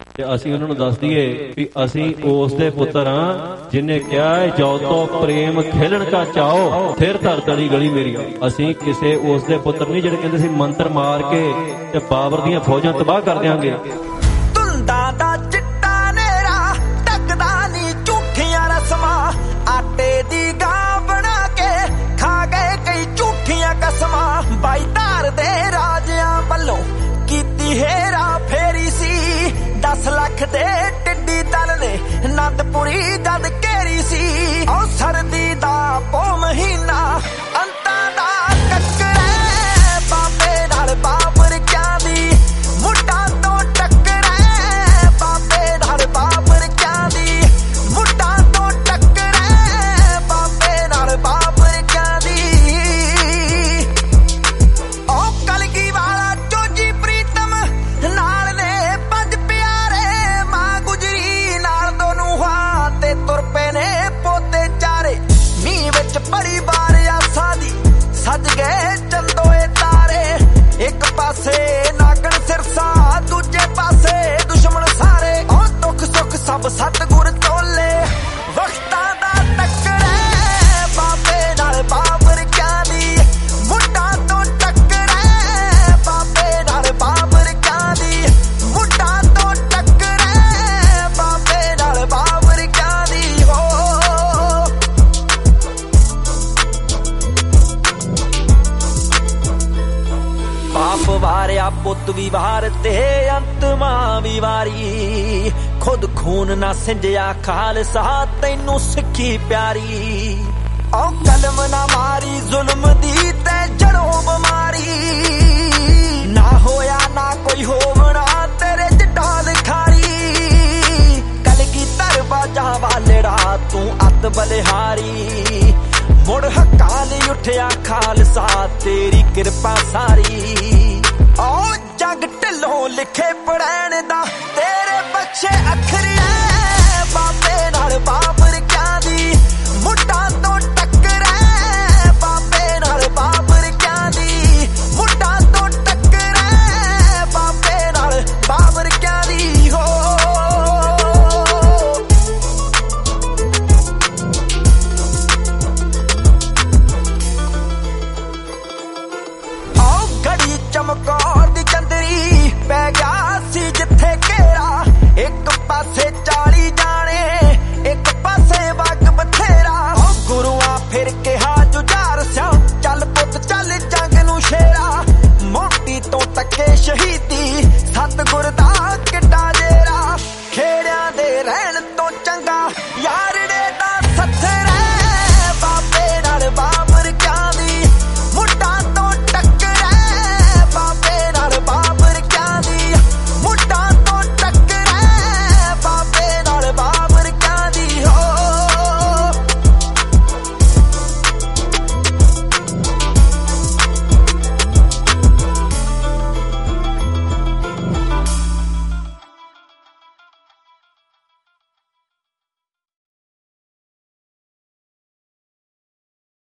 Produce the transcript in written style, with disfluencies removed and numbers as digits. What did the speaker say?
ਤੇ ਅਸੀਂ ਉਹਨਾਂ ਨੂੰ ਦੱਸ ਦਈਏ ਵੀ ਅਸੀਂ ਉਸ ਦੇ ਪੁੱਤਰ ਹਾਂ ਜਿਹਨੇ ਕਿਹਾ ਜੋ ਤੋਂ ਪ੍ਰੇਮ ਖੇਲਣ ਕਾ ਚਾਓ ਫਿਰ ਧਰਤ ਵਾਲੀ ਗਲੀ ਮੇਰੀ। ਅਸੀਂ ਕਿਸੇ ਉਸ ਦੇ ਪੁੱਤਰ ਨਹੀਂ ਜਿਹੜੇ ਕਹਿੰਦੇ ਸੀ ਮੰਤਰ ਮਾਰ ਕੇ ਤੇ ਬਾਬਰ ਦੀਆਂ ਫੌਜਾਂ ਤਬਾਹ ਕਰ ਦਿਆਂਗੇ। ਧੁੰਦਾਂ ਦਾ ਚਿੱਟਾ ਨੇਰਾ ਟੱਕਦਾ ਨਹੀਂ ਝੂਠੀਆਂ ਰਸਮਾਂ, ਆਟੇ ਦੀ ਗਾਂ ਬਣਾ ਕੇ ਖਾ ਗਏ ਕਈ ਝੂਠੀਆਂ ਕਸਮਾਂ। ਬਾਈ ਧਾਰ ਦੇ ਰਾਜਿਆਂ ਵੱਲੋਂ ਕੀਤੀ ਹੇਰਾ ਫੇਰੀ ਸੀ, 10 ਲੱਖ ਦੇ ਟਿੱਡੀ ਦਲ ਨੇ ਅਨੰਦਪੁਰੀ ਜਦ ਘੇਰੀ ਸੀ। ਉਹ ਸਰਦੀ ਦਾ ਪੋ ਮਹੀਨਾ ਅੰਤਾਂ ਦਾ ਕੱਕਰੇ, ਬਾਬੇ ਨਾਲ ਬਾਬਰ ਕਿਆਂ ਦੀ ਮੁੱਢਾਂ ਤੋਂ ਟੱਕਰੇ, ਬਾਬੇ ਨਾਲ ਬਾਬਰ ਕਿਆਂ ਦੀ ਮੁੱਢਾਂ ਤੋਂ ਟੱਕਰੇ, ਬਾਬੇ ਨਾਲ ਬਾਬਰ ਕਿਆਂ ਦੀ। ਉਹ ਕਲਗੀ ਵਾਲਾ ਚੋਜੀ ਪ੍ਰੀਤਮ ਨਾਲ ਨੇ 5 ਪਿਆਰੇ, ਮਾਂ ਗੁਜਰੀ ਨਾਲ ਦੋਨੋਂ ਹਾਂ ਤੇ ਤੁਰ ਪਏ ਨੇ ਪੋਤੇ ਚਾਰੇ। ਮੀਂਹ ਵਿੱਚ ਪਰਿਵਾਰ ਆਸਾਂ ਦੀ ਸੱਜ ਗਏ ਚੰਦੋਏ ਤਾਰੇ, ਇੱਕ ਪਾਸੇ ਨਾਗਣ ਸਿਰਸਾ ਦੂਜੇ ਪਾਸੇ ਦੁਸ਼ਮਣ ਸਾਰੇ। ਉਹ ਦੁੱਖ ਸੁੱਖ ਸਭ ਸਤਿਗੁਰ ਤੋਲੇ ਵਕਤਾਂ ਦਾ ਟੱਕਰੇ, ਬਾਬੇ ਨਾਲ ਬਾਬਰ ਕਿਆਂ ਦੀ ਮੁੱਢਾਂ ਤੋਂ ਟੱਕਰੇ, ਬਾਬੇ ਨਾਲ ਬਾਬਰ ਕਿਆਂ ਦੀ ਮੁੱਢਾਂ ਤੋਂ ਟੱਕਰੇ, ਬਾਬੇ ਨਾਲ ਬਾਬਰ ਕਿਆਂ ਦੀ। ਹੋ ਬਾਪ ਵਾਰਿਆ ਪੁੱਤ ਵੀ ਵਾਰ ਤੇ ਅੰਤ ਮਾਂ ਵੀ ਵਾਰੀ, ਖੁਦ ਖੂਨ ਨਾ ਸਿੰਜਿਆ ਖਾਲਸਾ ਤੈਨੂੰ ਸਿੱਖੀ ਪਿਆਰੀ। ਉਹ ਕਲਮ ਨਾ ਮਾਰੀ ਜ਼ੁਲਮ ਦੀ ਤੇ ਜੜੋਂ ਬਿਮਾਰੀ, ਨਾ ਹੋਇਆ ਨਾ ਕੋਈ ਹੋਵਣਾ ਤੇਰੇ ਜਿੱਡਾ ਲਿਖਾਰੀ। ਕਲਗੀ ਦਰਵਾਜ਼ਾ ਵਾਲੜਾ ਤੂੰ ਅੱਤ ਬਲਿਹਾਰੀ, ਮੁੜ ਹੱਕਾਂ ਲਈ ਉੱਠਿਆ ਖਾਲਸਾ ਤੇਰੀ ਕਿਰਪਾ ਸਾਰੀ। ਉਹ ਜੰਗ ਢਿੱਲੋਂ ਲਿਖੇ ਪੜੈਣ ਦਾ ਤੇਰੇ ਬਖਸ਼ੇ ਅੱਖਰੀ,